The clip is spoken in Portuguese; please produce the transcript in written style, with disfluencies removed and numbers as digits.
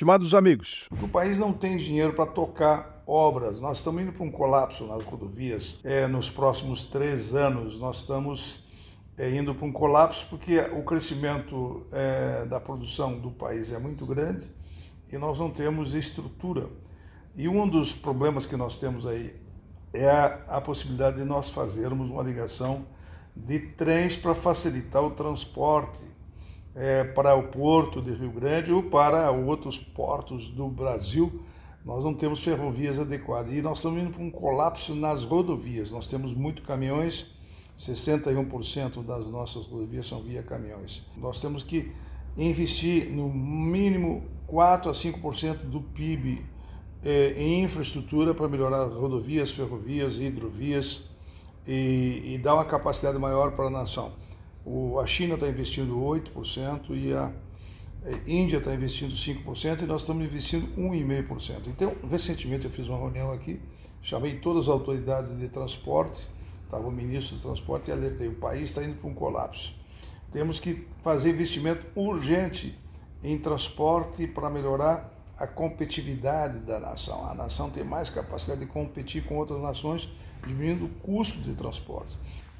Estimados amigos, O país não tem dinheiro para tocar obras. Nós estamos indo para um colapso nas rodovias nos próximos 3 anos. Nós estamos indo para um colapso porque o crescimento da produção do país é muito grande e nós não temos estrutura. E um dos problemas que nós temos aí é a possibilidade de nós fazermos uma ligação de trens para facilitar o transporte para o porto de Rio Grande ou para outros portos do Brasil. Nós não temos ferrovias adequadas e nós estamos indo para um colapso nas rodovias. Nós temos muitos caminhões, 61% das nossas rodovias são via caminhões. Nós temos que investir no mínimo 4 a 5% do PIB em infraestrutura para melhorar rodovias, ferrovias, hidrovias e dar uma capacidade maior para a nação. A China está investindo 8% e a Índia está investindo 5% e nós estamos investindo 1,5%. Então, recentemente eu fiz uma reunião aqui, chamei todas as autoridades de transporte, estava o ministro do transporte e alertei, o país está indo para um colapso. Temos que fazer investimento urgente em transporte para melhorar a competitividade da nação. A nação tem mais capacidade de competir com outras nações, diminuindo o custo de transporte.